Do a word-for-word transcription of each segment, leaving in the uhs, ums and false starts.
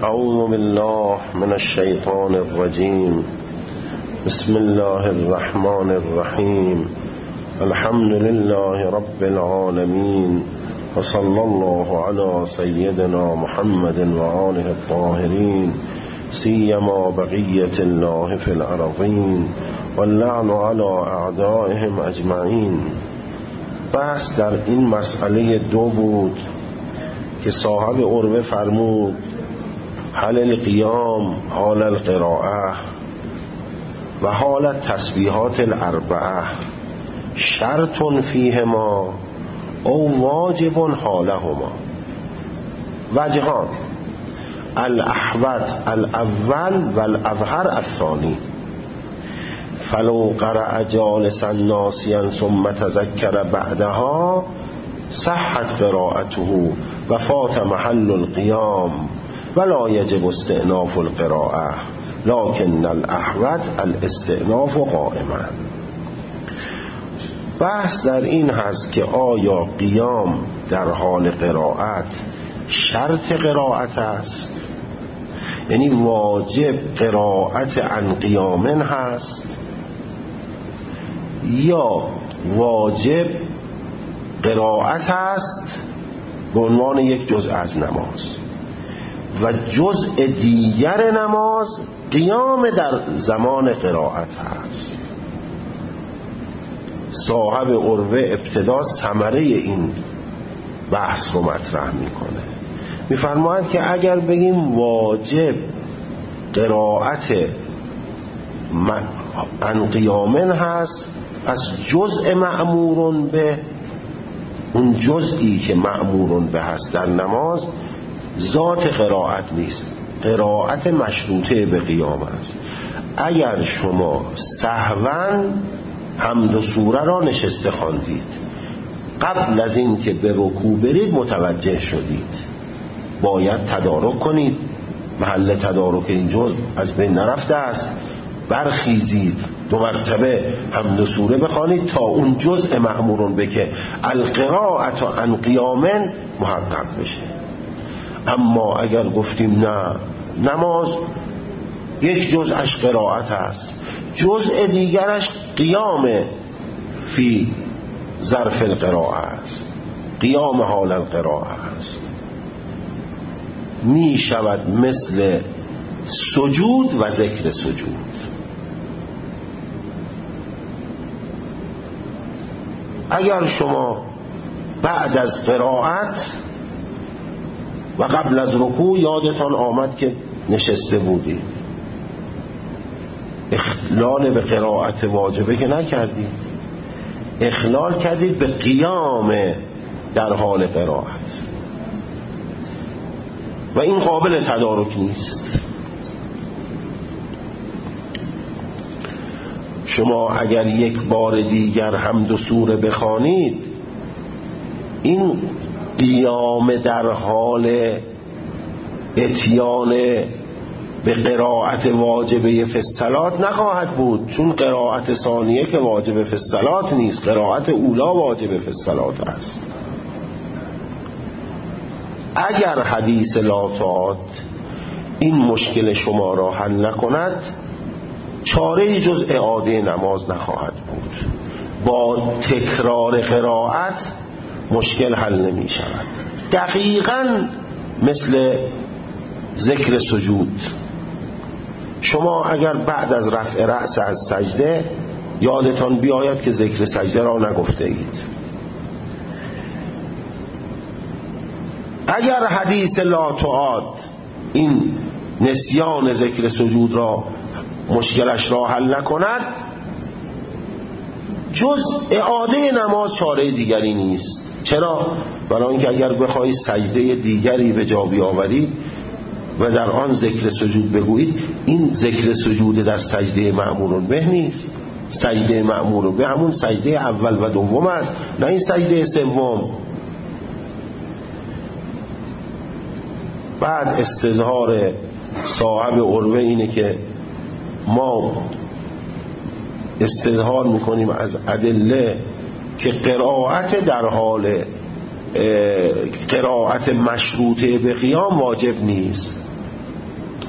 اعوذ بالله من الشیطان الرجیم. بسم الله الرحمن الرحیم. الحمد لله رب العالمین و صلی الله علی سیدنا محمد و آله الطاهرین سیما بقیة الله فی الارضین واللعن علی اعدائهم اجمعین. بحث در این مسئله دو بود که صاحب عروه فرمود حال القیام، حال القراءه و حال التسبیحات الاربعه شرط فیهما او واجب حالهما. وجهان: الاحوط الاول و الاظهر الثانی. فلو قرأ جالسا ناسیا ثم تذکر بعدها صحت قراءته و فات محل القیام ولا یجب استئناف القراءه لكن الاحوط الاستئناف قائما. بحث در این هست که آیا قیام در حال قرائت شرط قرائت است، یعنی واجب قرائت عن قیام هست، یا واجب قرائت است به عنوان یک جزء از نماز و جزء دیگر نماز قیام در زمان قرائت هست. صاحب عروه ابتدا ثمره این بحث رو مطرح میکنه. میفرماید که اگر بگیم واجب قرائت عن قیام هست، پس جزء مأمورون به، اون جزئی که مأمورون به هست در نماز ذات قرائت نیست، قرائت مشروطه به قیام است. اگر شما سهواً حمد و سوره را نشسته خواندید، قبل از این که به رکوع برید متوجه شدید، باید تدارک کنید. محل تدارک این جزء از بین نرفته است، برخیزید دو مرتبه حمد و سوره بخوانید تا اون جزء مأمورون به که القراءة عن قیام محقق بشه. اما اگر گفتیم نه، نماز یک جزءش قرائت است، جزء دیگرش قیام فی ظرف القراءه است، قیام حال القراءه است، می شود مثل سجود و ذکر سجود. اگر شما بعد از قرائت و قبل از رکوع یادتان آمد که نشسته بودید، اخلال به قرائت واجبه که نکردید، اخلال کردید به قیام در حال قرائت و این قابل تدارک نیست. شما اگر یک بار دیگر حمد و سوره بخوانید، این قیام در حال اتیان به قرائت واجبه فی الصلاة نخواهد بود، چون قرائت ثانیه که واجبه فی الصلاة نیست، قرائت اولا واجبه فی الصلاة است. اگر حدیث لا تعاد این مشکل شما را حل نکند، چاره جز اعاده نماز نخواهد بود. با تکرار قرائت مشکل حل نمی شود. دقیقاً مثل ذکر سجود. شما اگر بعد از رفع رأس از سجده یادتان بیاید که ذکر سجده را نگفته اید، اگر حدیث لا تعاد این نسیان ذکر سجود را مشکلش را حل نکند، جز اعاده نماز چاره دیگری نیست. چرا؟ برای اینکه اگر بخواهید سجده دیگری به جا بیاورید و در آن ذکر سجود بگویید، این ذکر سجود در سجده مأمورون به نیست. سجده مأمورون به همون سجده اول و دوم است، نه این سجده سوم. بعد استظهار صاحب عروه اینه که ما استظهار میکنیم از ادله که قرائت در حال قرائت مشروطه به قیام واجب نیست.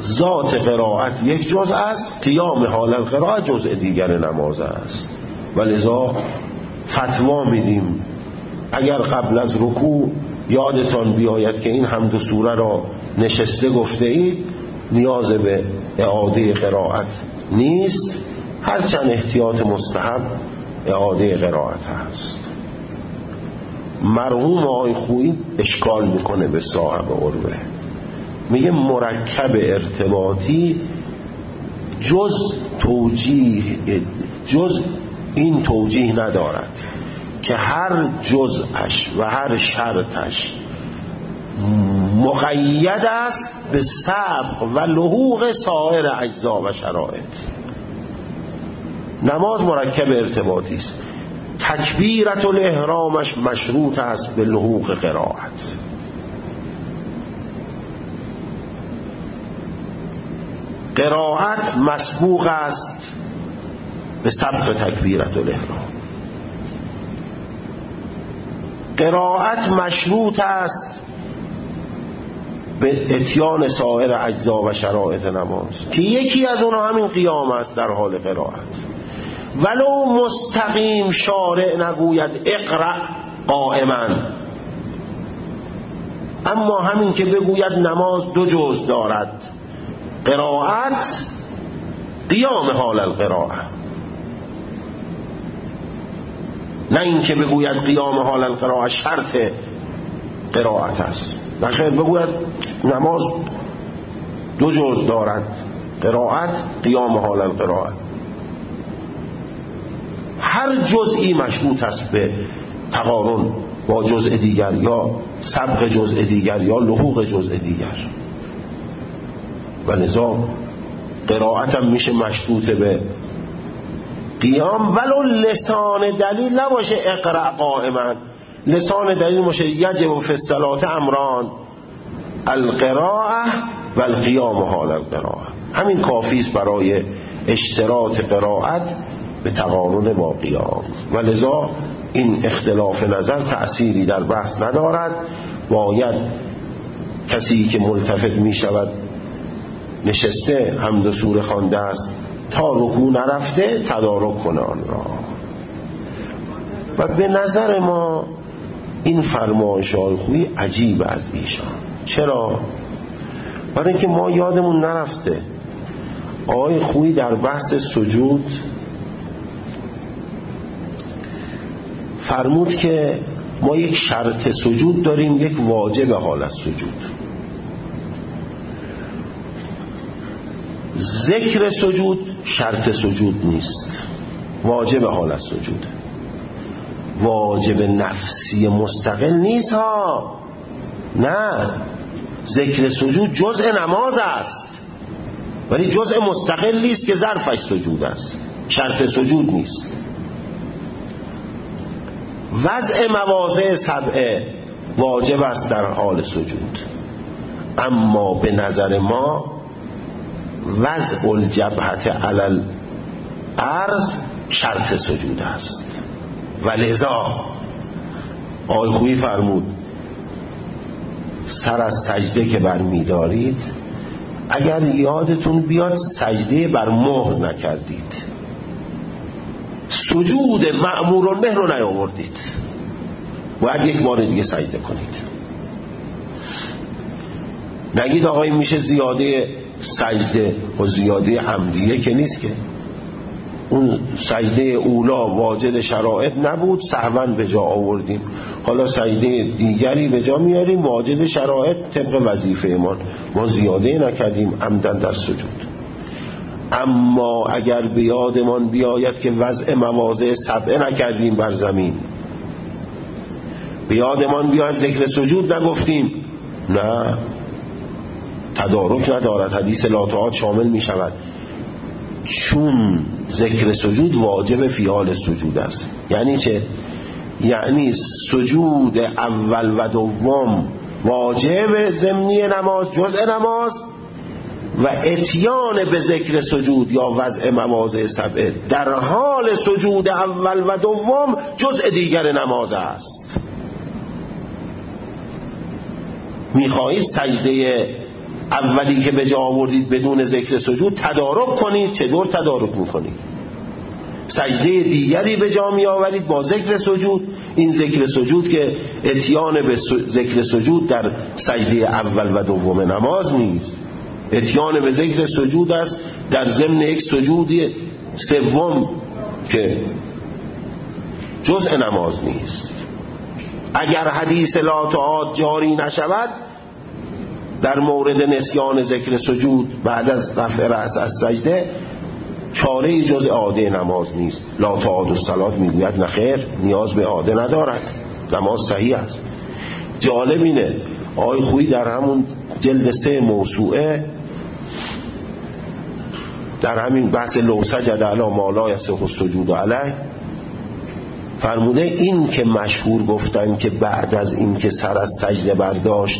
ذات قرائت یک جزء است، قیام حال القرائت جزء دیگر نماز است. ولذا فتوا میدیم اگر قبل از رکوع یادتان بیاید که این حمد و سوره را نشسته گفته اید، نیاز به اعاده قرائت نیست، هرچند احتیاط مستحب اعاده قرائت هست. مرحوم آقای خویی اشکال میکنه به صاحب عروه، میگه مرکب ارتباطی جز توجیه جز این توجیه ندارد که هر جزءش و هر شرطش مقید است به سبق و لحوق سایر اجزا و شرایط. نماز مرکب ارتباطی است، تکبیرت الاحرامش مشروط است به لحوق قرائت. قرائت مسبوق است به سبق تکبیرت الاحرام. قرائت مشروط است به اتیان سایر اجزا و شرایط نماز که یکی از اونها همین قیام است در حال قرائت. ولو مستقیم شارع نگوید اقرأ قائما، اما همین که بگوید نماز دو جزء دارد، قرائت قیام حال القراءه، نه این که بگوید قیام حال القراءه شرط قرائت است، نخیر بگوید نماز دو جزء دارد، قرائت قیام حال القراءه. هر جزئی مشروط است به تقارن با جزء دیگر یا سبق جزء دیگر یا لحوق جزء دیگر. ولذا قرائت هم میشه مشروط به قیام، ولو لسان دلیل نباشه اقرأ قائما، لسان دلیل باشه یجب فی الصلاة امران، القراءه و القیام حال القراءه. همین کافی است برای اشتراط قرائت به تقارن با قیام. ولذا این اختلاف نظر تأثیری در بحث ندارد. باید کسی که ملتفت می شود نشسته حمد و سوره خوانده است تا رکوع نرفته تدارک کنه آن را. و به نظر ما این فرمایش های خویی عجیب از ایشان. چرا؟ برای اینکه ما یادمون نرفته آقای خویی در بحث سجود فرمود که ما یک شرط سجود داریم، یک واجب حال از سجود. ذکر سجود شرط سجود نیست، واجب حال از سجود، واجب نفسی مستقل نیست ها. نه، ذکر سجود جزء نماز است ولی جزء مستقل نیست که ظرفش سجود است، شرط سجود نیست. وضع مواضع سبعه واجب است در حال سجود، اما به نظر ما وضع الجبهت علی الارض شرط سجود است. ولذا آقای خویی فرمود سر از سجده که برمی دارید اگر یادتون بیاد سجده بر مهر نکردید، سجود مأمور به رو نیاوردید، باید یک بار دیگه سجده کنید. نگید آقای میشه زیاده سجده و زیاده حمدیه که نیست، که اون سجده اولا واجد شرایط نبود سهواً به جا آوردیم، حالا سجده دیگری به جا میاریم واجد شرایط طبق وظیفه ایمان، ما زیاده نکردیم عمدن در سجود. اما اگر به یادمان بیاید که وضع مواضع سبعه نکردیم بر زمین، به یادمان بیاید ذکر سجود نگفتیم، نه تدارک ندارد، حدیث لاطاعات شامل می شود، چون ذکر سجود واجب فی حال سجود است. یعنی چه؟ یعنی سجود اول و دوم واجب ضمنی نماز جزء نماز و اتیان به ذکر سجود یا وضع مواضع سبعه در حال سجود اول و دوم جزء دیگر نماز است. میخواهید سجده اولی که به جا آوردید بدون ذکر سجود تدارک کنید. چطور تدارک میکنید؟ سجده دیگری به جا می آورید با ذکر سجود. این ذکر سجود که اتیان به ذکر سجود در سجده اول و دوم نماز نیست، اتیان به ذکر سجود است در ضمن یک سجود سوم که جزء نماز نیست. اگر حدیث لا تعاد جاری نشود در مورد نسیان ذکر سجود بعد از رفع رأس از سجده، چاره جز اعاده نماز نیست. لا تعاد الصلاة میگوید نخیر، نیاز به اعاده ندارد، نماز صحیح است. جالب اینه آقای خویی در همون جلد سه موسوعه در همین بحث لو سجد علی ما لا یصح السجود علیه فرموده این که مشهور گفتن که بعد از این که سر از سجده برداشت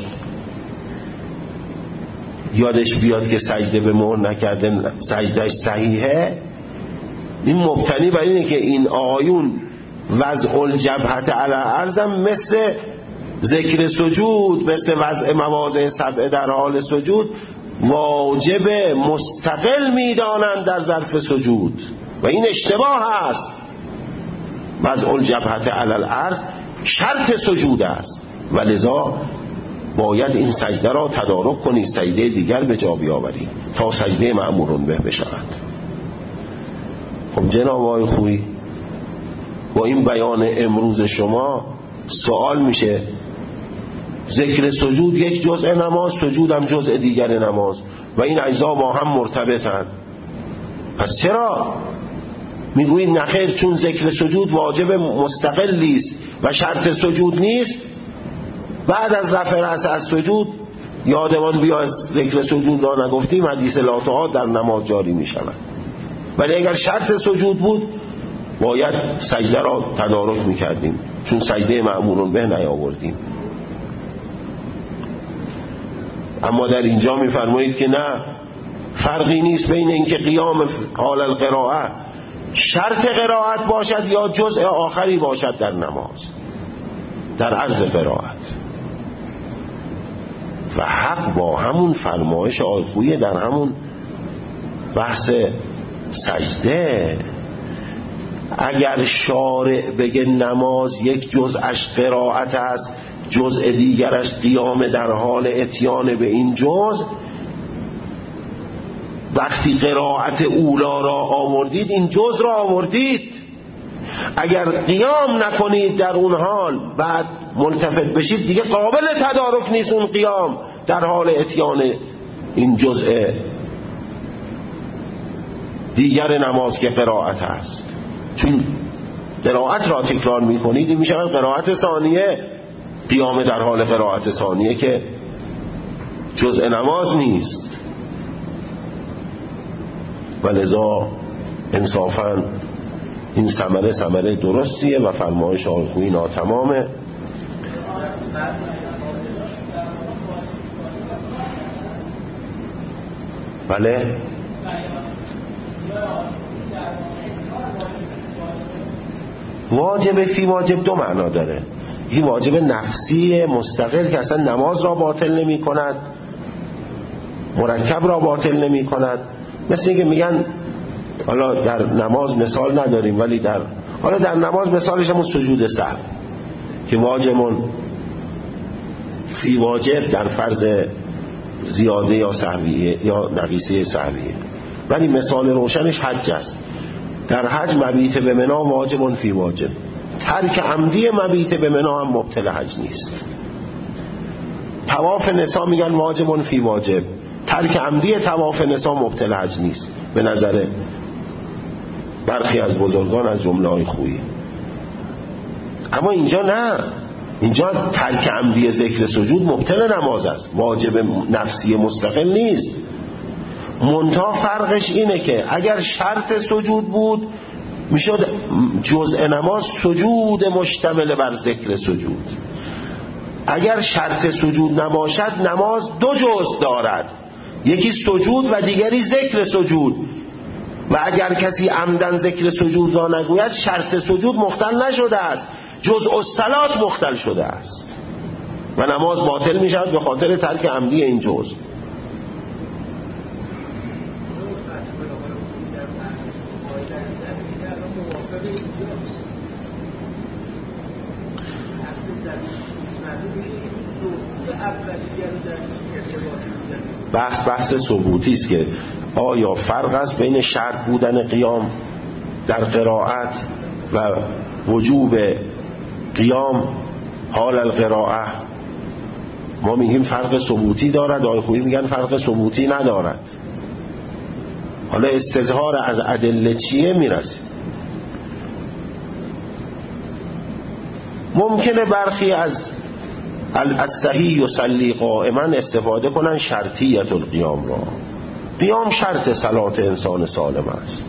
یادش بیاد که سجده به مهر نکرده سجدهش صحیحه، این مبتنی بر اینه که این آیون وضع الجبهت علی الارض مثل ذکر سجود، مثل وضع مواضع سبعه در حال سجود واجب مستقل میدانند در ظرف سجود و این اشتباه است. وضع الجبهت علی الارض شرط سجود است و لذا باید این سجده را تدارک کنید، سجده دیگر به جا بیاورید تا سجده مأمورون به بشود. خب جناب آقای خویی با این بیان امروز شما سوال میشه ذکر سجود یک جزء نماز، سجود هم جزء دیگر نماز و این اجزا با هم مرتبطن، پس چرا میگویید نخیر چون ذکر سجود واجب مستقلی است و شرط سجود نیست بعد از رفع رأس از سجود یادمان بیا از ذکر سجود را نگفتیم حدیث لا تعاد در نماز جاری می شود. ولی اگر شرط سجود بود باید سجده را تدارک می کردیم چون سجده مأمورون به نیاوردیم. اما در اینجا می فرمایید که نه، فرقی نیست بین اینکه قیام حال القراءه شرط قرائت باشد یا جزء آخری باشد در نماز در عرض قرائت. و حق با همون فرمایش آقای خویی در همون بحث سجده، اگر شارع بگه نماز یک جزءش قرائت است جزء دیگرش قیام در حال اتیان به این جزء، وقتی قرائت اولا را آوردید این جزء را آوردید. اگر قیام نکنید در اون حال بعد ملتفت بشید دیگه قابل تدارک نیست اون قیام در حال اتیان این جزء دیگر نماز که قرائت هست. چون قرائت را تکرار میکنید این میشه قرائت ثانیه، قیام در حال قرائت ثانیه که جزء نماز نیست. ولذا انصافاً این ثمره ثمره درستیه و فرمایش آقای خویی ناتمامه. بله واجب فی واجب دو معنا داره. این واجب نفسی مستقل که اصلا نماز را باطل نمی کند، مرکب را باطل نمی کند. مثل اینکه میگن حالا در نماز مثال نداریم ولی در حالا در نماز مثالش همون سجود سهو که واجبون فی واجب در فرض زیاده یا سهویه یا نقیصه سهویه، ولی مثال روشنش حج است. در حج مبیت به منا واجبون فی واجب، ترک عمدی مبیت به منا هم مبطل حج نیست. طواف نسا میگن واجبون فی واجب، ترک عمدی طواف نسا مبطل حج نیست به نظر برخی از بزرگان از جمله های خویی. اما اینجا نه، اینجا ترک عمدی ذکر سجود مبطل نماز است، واجب نفسی مستقل نیست. منتها فرقش اینه که اگر شرط سجود بود میشد جزء نماز سجود مشتمل بر ذکر سجود. اگر شرط سجود نباشد نماز دو جزء دارد، یکی سجود و دیگری ذکر سجود. و اگر کسی عمدن ذکر سجود را نگوید شرط سجود مختل نشده است، جزء الصلات مختل شده است و نماز باطل می شود به خاطر ترک عمدی این جزء. بحث بحث ثبوتی است که آیا فرق است بین شرط بودن قیام در قرائت و وجوب قیام حال القراءه. ما میگیم فرق ثبوتی دارد، آقای خویی میگن فرق ثبوتی ندارد. حالا استظهار از ادله چیه میرسیم. ممکنه برخی از الصحیح یصلی قائما استفاده کنن شرطیت القیام را. قیام شرط صلات انسان سالم است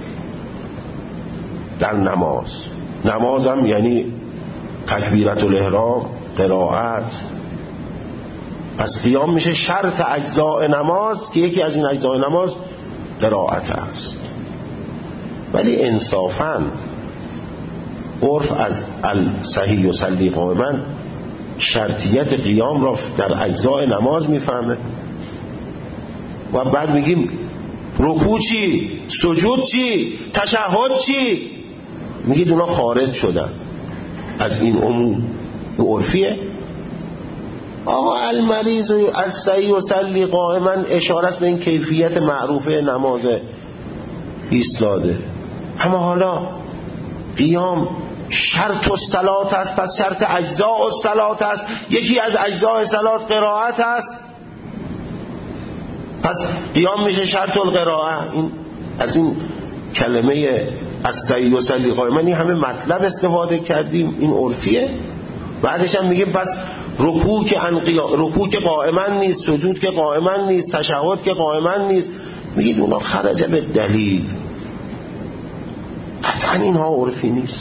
در نماز. نماز هم یعنی تکبیرت الاحرام، قرائت. پس قیام میشه شرط اجزاء نماز که یکی از این اجزاء نماز قرائت است. ولی انصافاً عرف از الصحیح یصلی قائما شرطیت قیام را در اجزاء نماز میفهمه. و بعد میگیم رکوع چی؟ سجود چی؟ تشهد چی؟ میگید اونا خارج شدن از این عموم. این عرفیه. آقا المریض و الصحیح یصلی قائما اشاره است به این کیفیت معروفه نماز ایستاده. اما حالا قیام شرط الصلات است، پس شرط اجزاء الصلات است. یکی از اجزاء صلات قرائت است، پس قیام میشه شرط القراءه. این از این کلمه الصحیح یصلی قائما این همه مطلب استفاده کردیم، این عرفیه. بعدش هم میگیم پس رکوع که رکوع که قائما نیست، سجود که قائما نیست، تشهد که قائما نیست. میگید اونا خرج به دلیل. قطعا اینها عرفی نیست.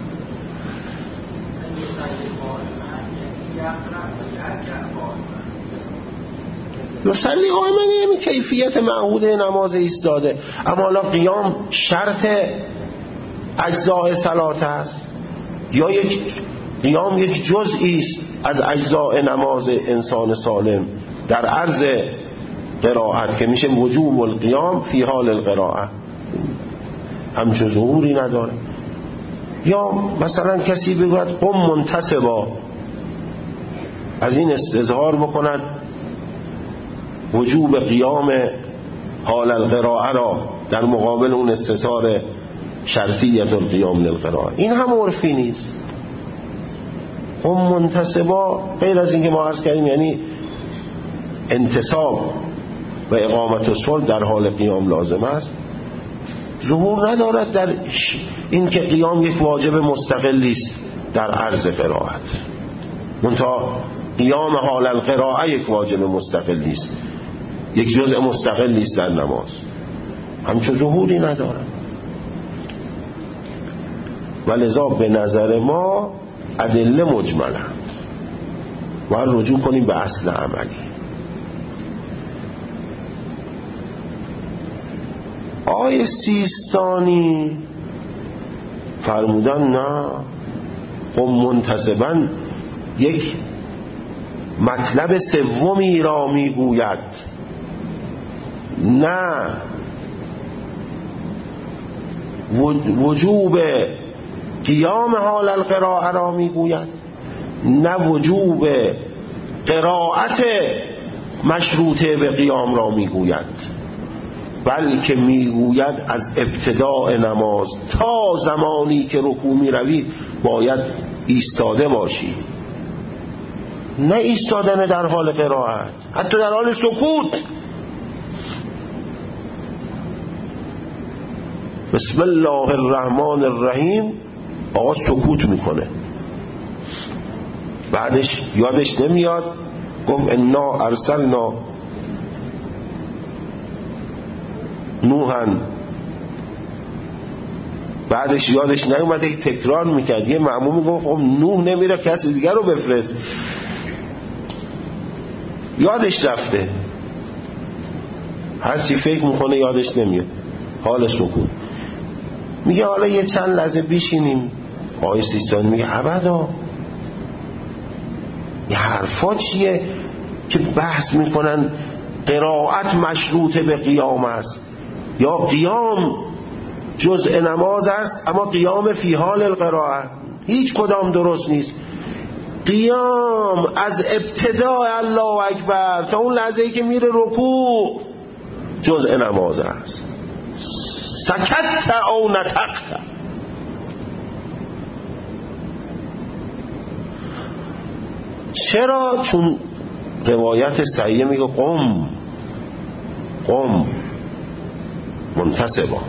یصلی قائما این کیفیت معهود نماز ایستاده. اما حالا قیام شرط اجزاء صلات است یا یک قیام یک جزئی است از اجزاء نماز انسان سالم در عرض قرائت که میشه وجوب القیام فی حال القراءه، همچون ظهوری نداره. یا مثلا کسی بگوید قم منتصبا، از این استظهار بکند وجوب قیام حال القراءه را در مقابل اون استظهار شرطیت القیام للقراءه. این هم عرفی نیست. قم منتصبا غیر از اینکه ما عرض کردیم یعنی انتصاب و اقامت الصلح در حال قیام لازم است، ظهور ندارد در این که قیام یک واجب مستقلی است در عرض قرائت. منتها قیام حال القراءه یک واجب مستقلی است، یک جزء مستقلی است در نماز، همچون ظهوری ندارد. ولذا به نظر ما ادله مجملند و رجوع کنیم به اصل عملی. آیه سیستانی فرمودن نه، قم منتصبا یک مطلب سومی را میگوید، نه وجوب قیام حال القراءه را میگوید، نه وجوب قرائت مشروطه به قیام را میگوید، بلکه میگوید از ابتداء نماز تا زمانی که رکوع میروی باید ایستاده باشی، نه ایستادن در حال قرائت، حتی در حال سکوت. بسم الله الرحمن الرحیم آقا سکوت میکنه، بعدش یادش نمیاد گفت انا ارسلنا نوحن، بعدش یادش نیومده که تکرار میکرد. یه مأمومی گفت خب نوح نمیره کسی دیگر رو بفرست، یادش رفته، هر چی فکر میکنه یادش نمیاد، حال سکوت. میگه حالا یه چند لحظه بیشینیم. آقای سیستانی میگه ابدا، یه حرفا چیه که بحث میکنن قرائت مشروط به قیام است یا قیام جزء نماز است، اما قیام فی حال القراءه هیچ کدام درست نیست. قیام از ابتداء الله اکبر تا اون لحظه‌ای که میره رکوع جزء نماز است. سکت او نطقت. چرا؟ چون روایت صحیحه میگه قم قم منتصبا.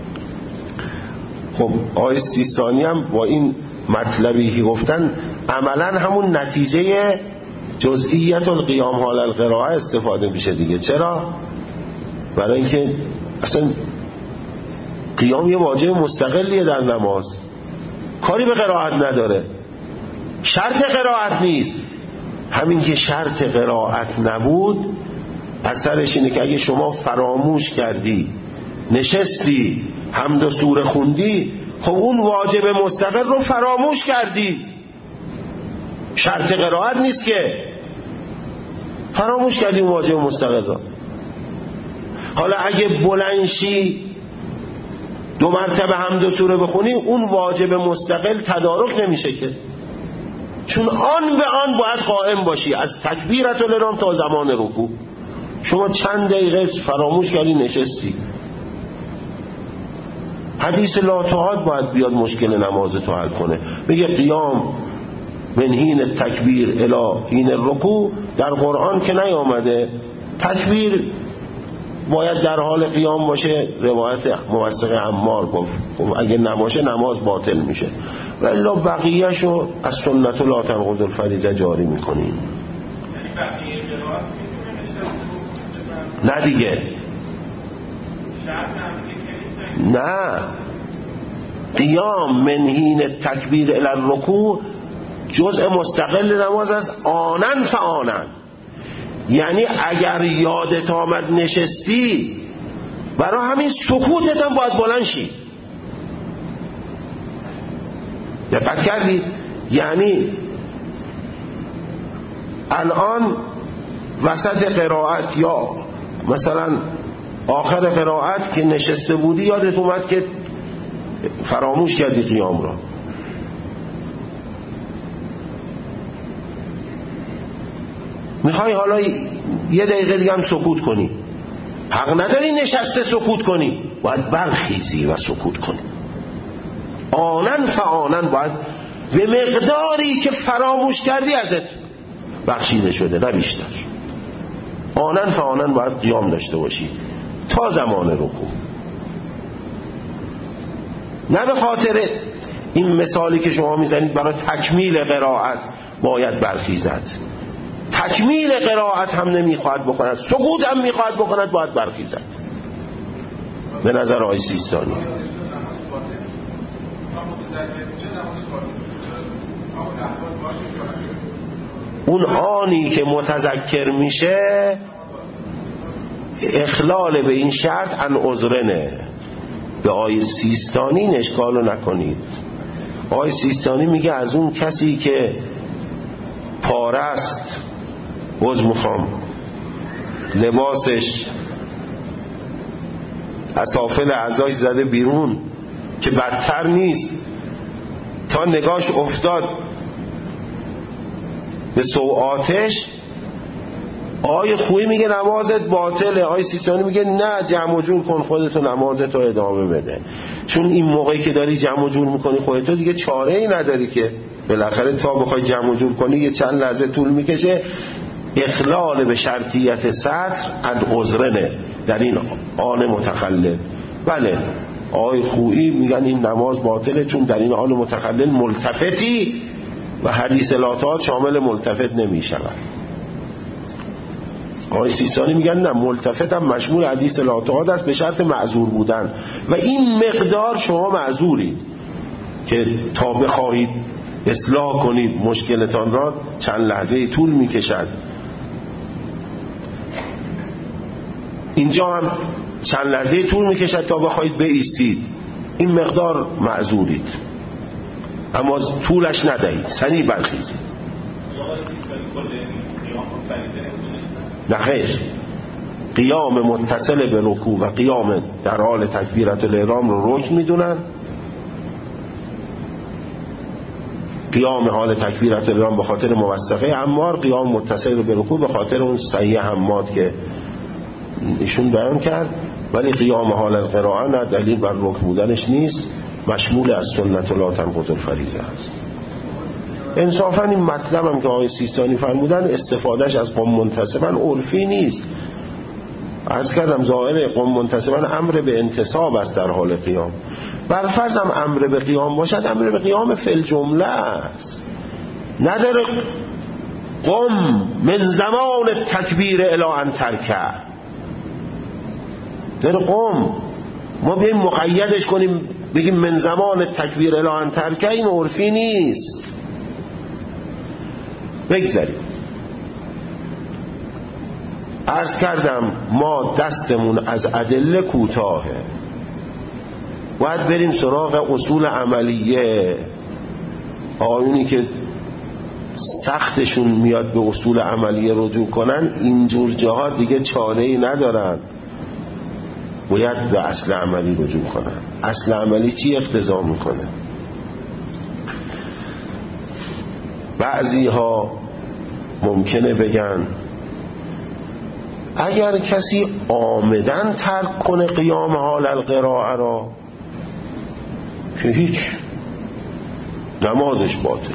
خب آیه سیستانی هم با این مطلبی که گفتن عملا همون نتیجه جزئیت القیام حال القراءه استفاده میشه دیگه. چرا؟ برای اینکه اصلا قیام یه واجب مستقلیه در نماز، کاری به قرائت نداره، شرط قرائت نیست. همین که شرط قرائت نبود اثرش اینه که اگه شما فراموش کردی نشستی حمد و سوره خوندی، خب اون واجب مستقل رو فراموش کردی. شرط قرائت نیست که، فراموش کردی اون واجب مستقل رو. حالا اگه بلنشی دو مرتبه حمد و سوره بخونی اون واجب مستقل تدارک نمیشه که، چون آن به آن باید قائم باشی از تکبیرت الاحرام تا زمان رکوع. شما چند دقیقه فراموش کردی نشستی. حدیث لا تعاد باید بیاد مشکل نماز تو حل کنه. میگه قیام من حین تکبیر الی حین رکوع در قرآن که نیامده. تکبیر باید در حال قیام باشه، روایت موثق عمار گفت اگه نباشه نماز باطل میشه، ولی بقیه شو از سنت لا تنقض الفریضه جاری میکنیم. نه دیگه، نه، قیام من حین تکبیر الی الرکوع جزء مستقل نماز است. آنن فآنن، یعنی اگر یادت آمد نشستی برای همین سکوتت هم باید بلند شی. دقت کردید؟ یعنی الان وسط قرائت یا مثلا آخر قرائت که نشسته بودی یادت اومد که فراموش کردی قیام را، میخوای حالا یه دقیقه دیگه هم سکوت کنی، حق نداری نشسته سکوت کنی، باید برخیزی و سکوت کنی. آنن فآنن، باید به مقداری که فراموش کردی ازت بخشیده شده، نه بیشتر. آنن فآنن باید قیام داشته باشی تا زمان رکوع. نه به خاطر این مثالی که شما میزنید برای تکمیل قرائت باید برخیزد. تکمیل قرائت هم نمیخواهد بکند، سقوط هم میخواهد بکند، باید برخیزد. به نظر آقای سیستانی اون آنی که متذکر میشه اخلال به این شرط ان عذرنه. به آقای سیستانی اشکالو نکنید. آقای سیستانی میگه از اون کسی که پارست، عذر میخوام، لباسش اسافل اعضاش زده بیرون که بدتر نیست، تا نگاش افتاد به سوآتش، آقای خویی میگه نمازت باطله، آقای سیستانی میگه نه، جمع و جور کن خودتو، نمازتو ادامه بده. چون این موقعی که داری جمع و جور میکنی خودتو دیگه چاره ای نداری که، بالاخره تا بخوای جمع و جور کنی یه چند لحظه طول میکشه. اخلال به شرطیت سطر اد عذرنه در این آن متخلل. بله، آقای خویی میگن این نماز باطله چون در این آن متخلل ملتفتی و حدیث لا تعاد شامل ملتفت نمیشود. آقای سیستانی میگن نه، ملتفت هم مشمول حدیث لا تعاد است به شرط معذور بودن، و این مقدار شما معذورید که تا بخواهید اصلاح کنید مشکلتان را چند لحظه طول میکشد. اینجا هم چند لحظه طول میکشد تا بخواهید بایستید، این مقدار معذورید، اما طولش ندهید، سریع برخیزید. نه خیر، قیام متصل به رکوع و قیام در حال تکبیرت الاحرام رو رکن میدونن. قیام حال تکبیرت الاحرام به خاطر موثقه عمار، قیام متصل به رکوع به خاطر اون صحیح حماد که ایشون بیان کرد. ولی قیام حال القراءه نه دلیل بر رکن بودنش نیست، مشمول از سنت لا تنقض الفریضه است. انصافا این مطلب هم که آقای سیستانی فرمودن استفادهش از قم منتصبا عرفی نیست. عرض کردم ظاهر قم منتصبا امر به انتصاب است در حال قیام. بر فرض هم امر به قیام باشد، امر به قیام فی جمله است. نداره قم من زمان تکبیر الی ان ترکع، داره قم. ما بیاییم مقیدش کنیم بگیم من زمان تکبیر الی ان ترکع، این عرفی نیست. بگذاریم. عرض کردم ما دستمون از ادله کوتاهه، باید بریم سراغ اصول عملیه. آیونی که سختشون میاد به اصول عملیه رجوع کنن، اینجور جاها دیگه چاره‌ای ندارن، باید به اصل عملی رجوع کنن. اصل عملی چی اقتضا میکنه؟ بعضی ها ممکنه بگن اگر کسی عامدن ترک کنه قیام حال القراءه را که هیچ، نمازش باطل.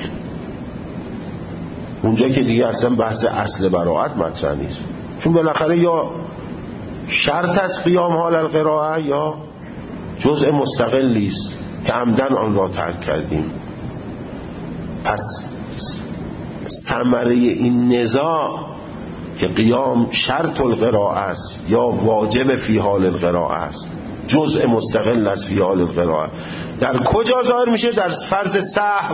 اونجا که دیگه اصلا بحث اصل براءت مطرح نیست، چون بالاخره یا شرط از قیام حال القراءه یا جزء مستقلی است که عمدن آن را ترک کردیم. پس ثمره این نزاع که قیام شرط القراءه است یا واجب فی حال القراءه است، جزء مستقل است فی حال القراءه، در کجا ظاهر میشه؟ در فرض سهو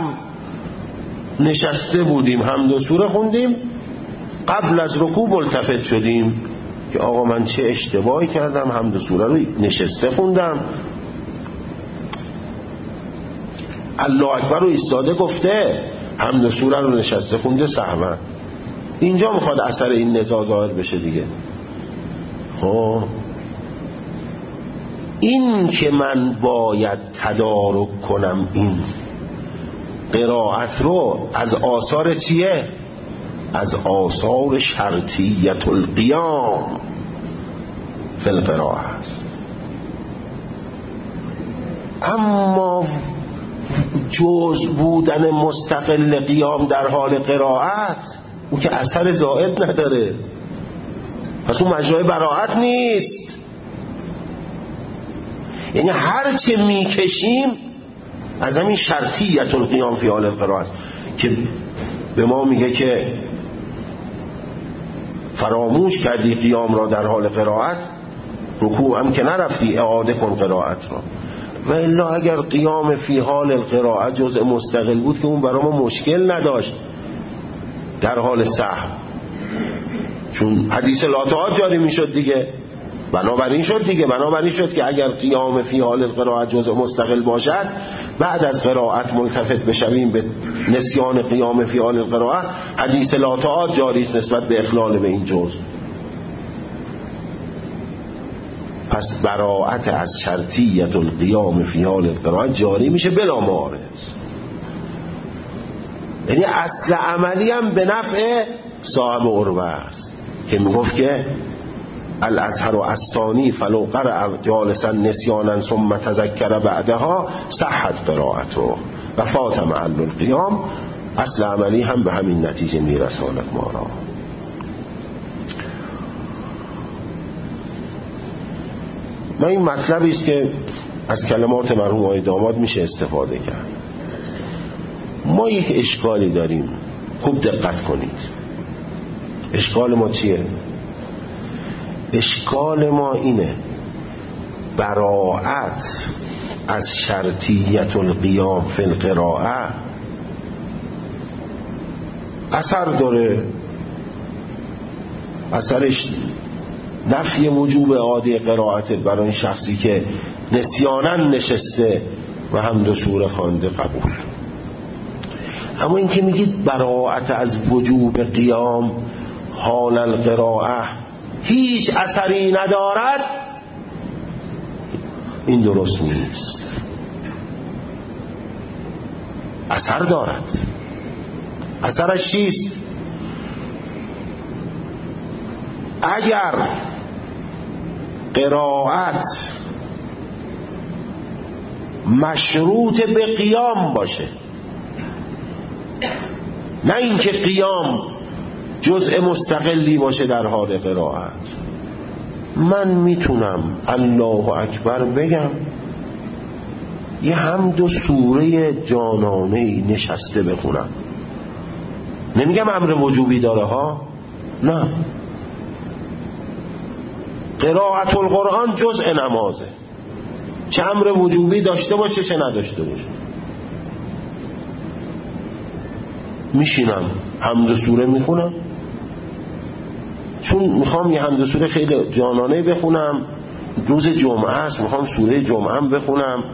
نشسته بودیم، حمد و سوره خوندیم، قبل از رکوع ملتفت شدیم که آقا من چه اشتباهی کردم، حمد و سوره رو نشسته خوندم، الله اکبر رو ایستاده گفته، حمد و سوره رو نشسته خونده سهوا. اینجا میخواد اثر این نزاع ظاهر بشه دیگه. خب این که من باید تدارک کنم این قرائت رو از آثار چیه؟ از آثار شرطیت القیام فی القراءه است. اما جز بودن مستقل قیام در حال قرائت اون که اثر زائد نداره، پس اون مجرای براءت نیست. یعنی هر چه میکشیم از همین شرطیت القیام فی حال القراءه که به ما میگه که فراموش کردی قیام را در حال قرائت، رکوع هم که نرفتی، اعاده کن قرائت را. و الا اگر قیام فی حال القراءه جزء مستقل بود که اون برای ما مشکل نداشت در حال سهو، چون حدیث لا تعاد جاری میشد دیگه، بنابراین شد دیگه بنابراین شد که اگر قیام فی حال القراءه جزء مستقل باشد، بعد از قرائت ملتفت بشویم به نسیان قیام فی حال القراءه، حدیث لا تعاد جاری است نسبت به اخلال به این جزء. پس براءت از شرطیت القیام فی حال القراءه جاری میشه بلا معارض. یعنی اصل عملی هم به نفع صاحب عروه است که میگفت که الازهر و الثانی فلو قرأ جالسا نسیانا ثم تذکر بعدها صحت قرائته و فات محل القیام. اصل عملی هم به همین نتیجه میرساند ما را. من این مطلبی است که از کلمات مرحوم آقای داماد میشه استفاده کرد. ما یک اشکالی داریم، خوب دقت کنید. اشکال ما چیه؟ اشکال ما اینه براءت از شرطیت القیام فی القراءه اثر داره، اثرش نفی وجوب اعاده قرائت برای این شخصی که نسیانا نشسته و حمد و سوره خوانده قبول. اما این که میگید براءت از وجوب قیام حال القراءه هیچ اثری ندارد، این درست نیست. اثر دارد. اثرش چیست؟ اگر قرائت مشروط به قیام باشه، نه اینکه قیام جزء مستقلی باشه در حال قرائت، من میتونم الله اکبر بگم یه حمد و سوره جانانه‌ای نشسته بخونم. نمیگم امر وجوبی داره ها، نه، قرائت القرآن جزء نمازه، چه امر وجوبی داشته باشه چه نداشته باشه. میشینم حمد و سوره میخونم، چون میخوام یه حمد و سوره خیلی جانانه بخونم، روز جمعه است میخوام سوره جمعه هم بخونم،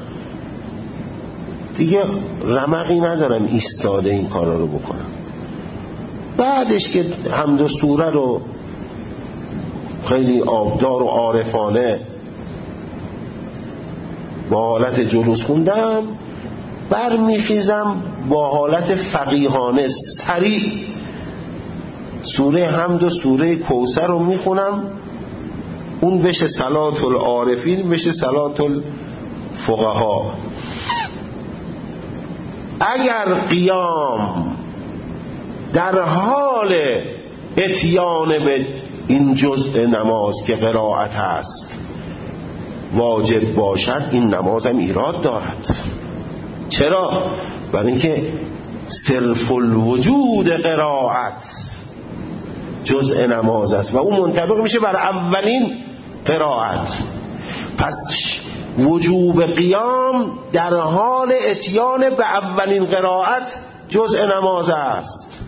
دیگه رمقی ندارم ایستاده این کارا رو بکنم. بعدش که حمد و سوره رو خیلی آبدار و عارفانه با حالت جلوس خوندم، برمیخیزم با حالت فقیهانه سریع سوره حمد و سوره کوثر رو میخونم، اون بشه صلات العارفین، بشه صلات الفقها. اگر قیام در حال اتیان به این جزء نماز که قرائت هست واجب باشد، این نماز هم ایراد دارد. چرا؟ برای اینکه صرف الوجود قرائت جزء نماز است و اون منطبق میشه بر اولین قرائت. پس وجوب قیام در حال اتیان به اولین قرائت جزء نماز است.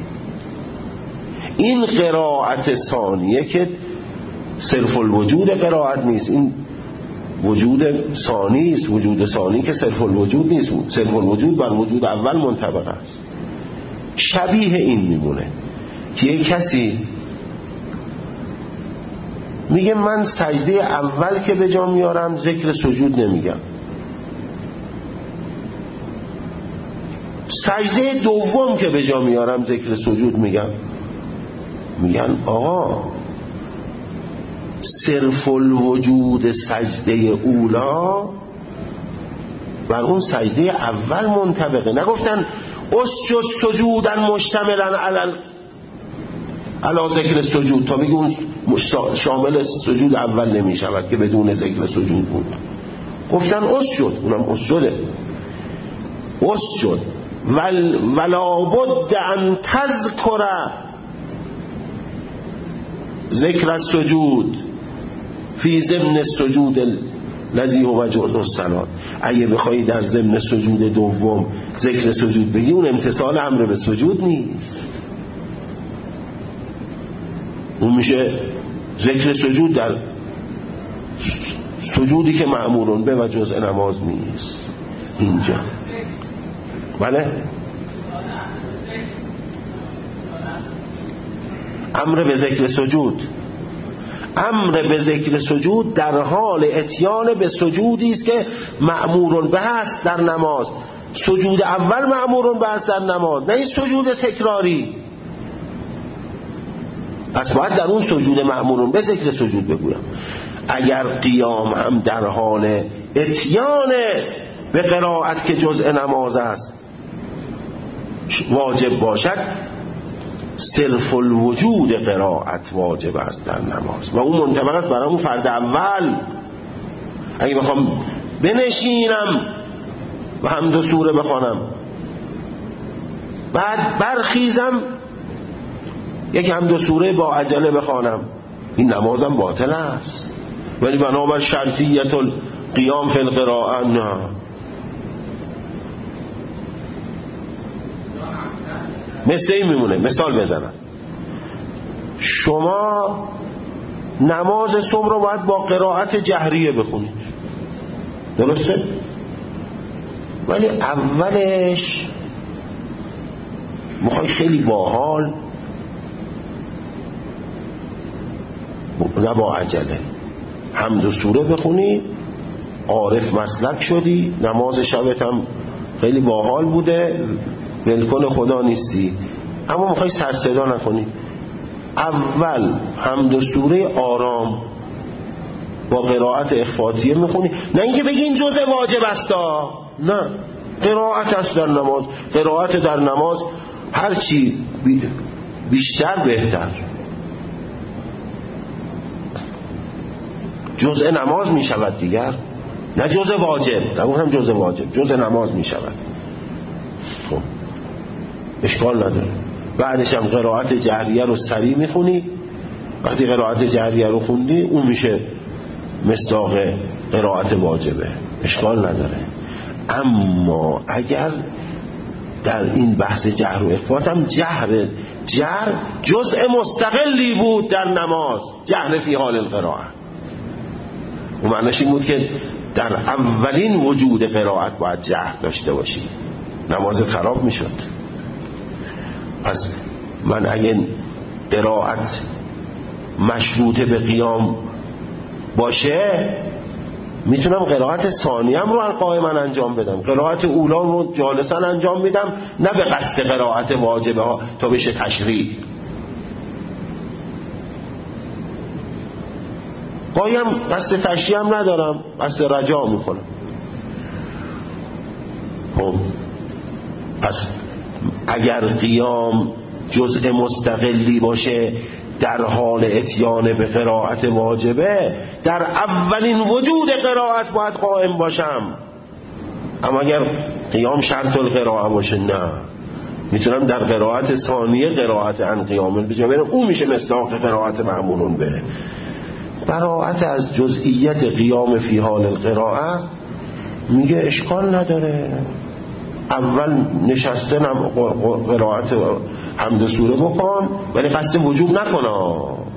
این قرائت ثانیه که صرف الوجود قرائت نیست، این وجود ثانی است، وجود ثانی که صرف الوجود نیست، صرف الوجود بر وجود اول منطبق است. شبیه این میمونه که یک کسی میگه من سجده اول که به جا میارم ذکر سجود نمیگم، سجده دوم که به جا میارم ذکر سجود میگم. میگن آقا صرف الوجود سجده اولا بر اون سجده اول منطبقه. نگفتن اسجد سجودن مشتملن علی علی ذکر سجود تا بگی اون شامل سجود اول نمی شود که بدون ذکر سجود بود. گفتن اسجد، اونم اسجده، اسجد ول ولا بد ان تذکر ذکر السجود فی ضمن السجود الذی هو جزء الصلاة. اگه بخوای در ضمن سجود دوم ذکر سجود بگی، اون امتثال امر به سجود نیست، اون میشه ذکر سجود در سجودی که مأمورون به و جزء نماز نیست. اینجا بله امر به ذکر سجود، امر به ذکر سجود در حال اتیان به سجودی است که مأمورون به است در نماز. سجود اول مأمورون به است در نماز، نه این سجود تکراری. پس باید در اون سجود مأمورون به ذکر سجود بگویم. اگر قیام هم در حال اتیان به قرائت که جزء نماز است واجب باشد، صرف الوجود قرائت واجب است در نماز و اون منطبق است برای اون فرد اول. اگه بخوام بنشینم و حمد و سوره بخوانم بعد برخیزم یک حمد و سوره با عجله بخوانم، این نمازم باطل است. ولی بنابر شرطیت القیام فی القراءه نه. مثل این میمونه. مثال بزنم، شما نماز صبح رو باید با قرائت جهریه بخونید، درسته؟ ولی اولش میخوای خیلی باحال نه با عجله. حمد و سوره بخونی، عارف مسلک شدی، نماز شبت هم خیلی باحال بوده، ولکن خدا نیستی، اما میخوای سر صدا نکنی. اول حمد و سوره آرام با قرائت اخفاتیه میخونی، نه اینکه بگی این جزء واجب استا، نه، قرائت است در نماز. قرائت در نماز هرچی بیشتر بهتر. جزء نماز میشود دیگر، نه جزء واجب، نگفتم جزء واجب، جزء نماز میشود. خب اشکال نداره. بعدش هم قرائت جهریه رو سریع میخونی، وقتی قرائت جهریه رو خوندی اون میشه مصداق قرائت واجبه، اشکال نداره. اما اگر در این بحث جهر و اخفات هم جهر جهر جزء مستقلی بود در نماز، جهر فی حال القراءه، و معنیش این بود که در اولین وجود قرائت باید جهر داشته باشی، نماز خراب میشد. پس من اگه قرائت مشروط به قیام باشه میتونم قرائت ثانیم رو قائما انجام بدم، قرائت اولا رو جالسا انجام میدم، نه به قصد قرائت واجبه ها تا بشه تشریع. قایم قصد تشریع هم ندارم، قصد رجا میکنم. خب پس اگر قیام جزء مستقلی باشه در حال اتیان به قرائت واجبه، در اولین وجود قرائت باید قائم باشم. اما اگر قیام شرط القراءه باشه، نه، میتونم در قرائت ثانیه قرائت عن قیام بجا برم، اون میشه مصداق قرائت مأمورون به. براءت از جزئیت قیام فی حال القراءه میگه اشکال نداره، اول نشسته قرائت حمد سوره بکن، ولی قصد وجوب نکن،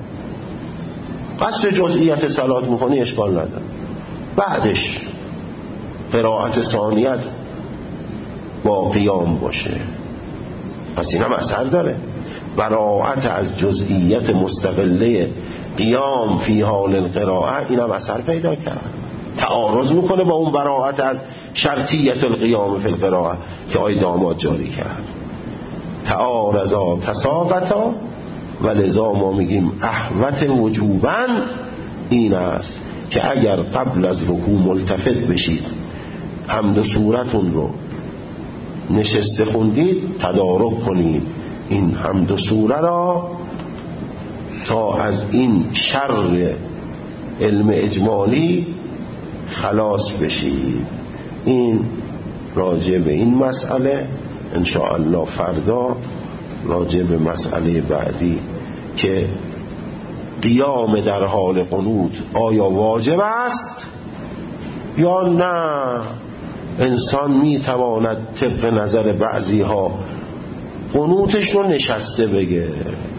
قصد جزئیت صلات میکنی اشکال نداره. بعدش قرائت ثانیت با قیام باشه، پس این هم اثر داره. براءت از جزئیت مستقله قیام فی حال القراءه این هم اثر پیدا کرد، تعارض میکنه با اون براءت از شرطیت القیام فی القراءه که آی داماد جاری کرد. تعارضا تساقطا، و لذا ما میگیم احوت وجوبا این است که اگر قبل از رکوع ملتفت بشید، حمد سورتون رو نشسته خوندید، تدارک کنید این حمد سوره را تا از این شر علم اجمالی خلاص بشید. این راجع به این مسئله. ان شاء الله فردا راجع به مسئله بعدی که قیام در حال قنوت آیا واجب است یا نه، انسان میتواند طبق نظر بعضی ها قنوتش رو نشسته بگه،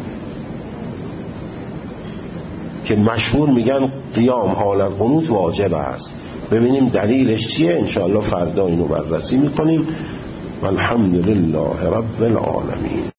که مشهور میگن قیام حال قنوت واجب است. ببینیم دلیلش چیه، انشاءالله فردا اینو بررسی میکنیم. والحمد لله رب العالمین.